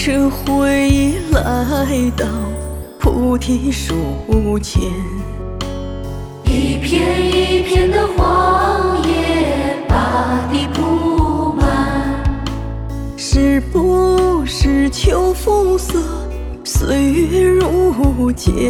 着回忆来到菩提树前， 一片一片的黄叶把地铺满， 是不是秋风色，岁月如剑？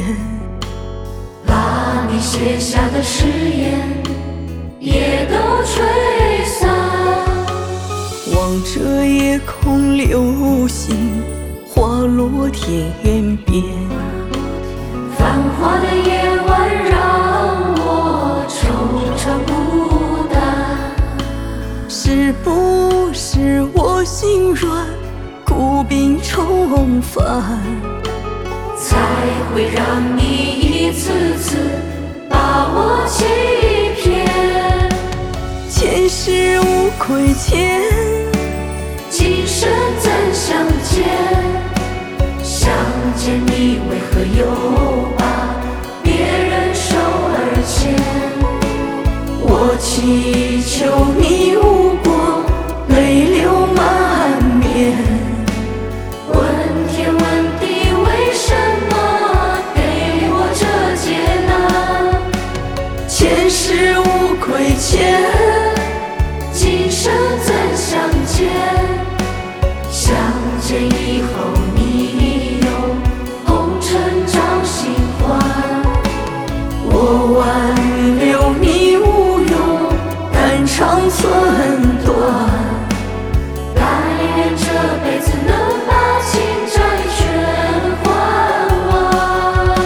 把你写下的誓言也都吹散。 望着夜空流星滑落天边， 繁华的夜晚让我惆怅孤单， 是不是我心软，孤病重返， 才会让你一次次把我欺骗？ 前世无亏欠， 今生怎相见？相见你为何又把别人手儿牵？ 我祈求你无过，泪流满面。 问天问地，为什么给我这劫难？ 前世无亏欠， 今生怎相见？相见以后你又红尘找新欢， 我挽留你无用，肝肠寸断。 但愿这辈子能把情债全还完。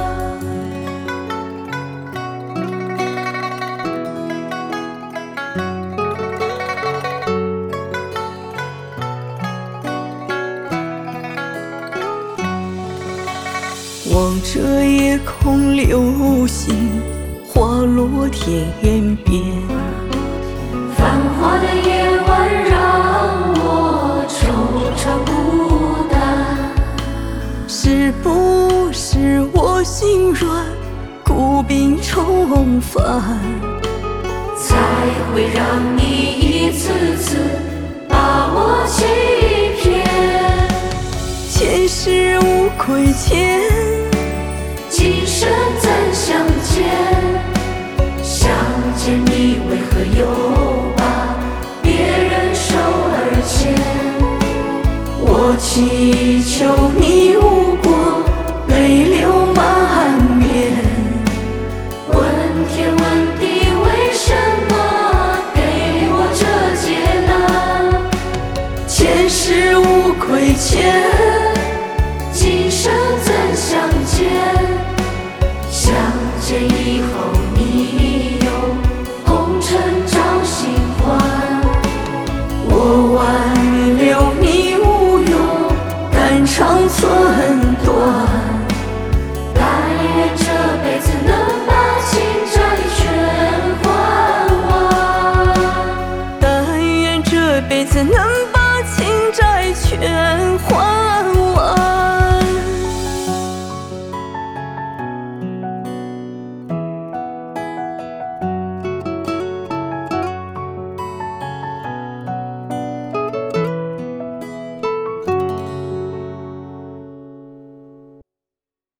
望着夜空流星滑落天边， 繁华的夜晚让我惆怅孤单， 是不是我心软，孤病重返， 才会让你一次次把我欺骗？ 前世无亏欠， 今生怎相见？相见你为何又把别人手儿牵？ 我祈求你无过，泪流满面。 问天问地，为什么给我这劫难？ 前世无亏欠， 今生怎相见？相见以后你又红尘找新欢， 我挽留你无用，肝肠寸断。 但愿这辈子能把情债全还完。 但愿这辈子能把